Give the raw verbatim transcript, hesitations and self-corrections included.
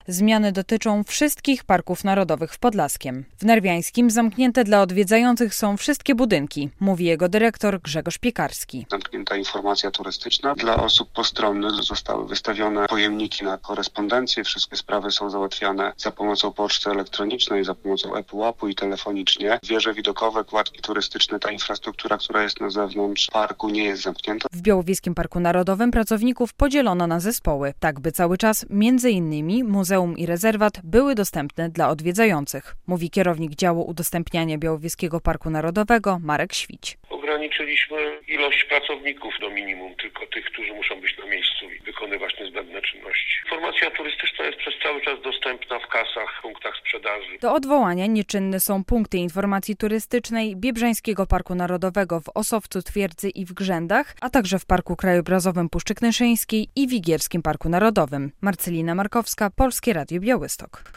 Zmiany dotyczą wszystkich parków narodowych w Podlaskiem. W Narwiańskim zamknięte dla odwiedzających są wszystkie budynki, mówi jego dyrektor Grzegorz Piekarski. Zamknięta informacja turystyczna. Dla osób postronnych zostały wystawione pojemniki na korespondencję. Wszystkie sprawy są załatwiane za pomocą poczty elektronicznej, za pomocą ePUAP-u i telefonicznie. Wieże widokowe, kładki turystyczne, ta infrastruktura, która jest na zewnątrz parku, nie jest zamknięta. W Białowieskim Parku Narodowym pracowników podzielono na zespoły, tak by cały czas między innymi muzeum i rezerwat były dostępne dla odwiedzających, mówi kierownik działu udostępniania Białowieskiego Parku Narodowego Marek Świć. Ograniczyliśmy ilość pracowników do minimum, tylko tych, którzy muszą być na miejscu i wykonywać niezbędne czynności. Informacja turystyczna jest przez cały czas dostępna w kasach, punktach sprzedaży. Do odwołania nieczynne są punkty informacji turystycznej Biebrzańskiego Parku Narodowego w Osowcu, Twierdzy i w Grzędach, a także w Parku Krajobrazowym Puszczy Knyszyńskiej i w Igierskim Parku Narodowym. Marcelina Markowska, Polskie Radio Białystok.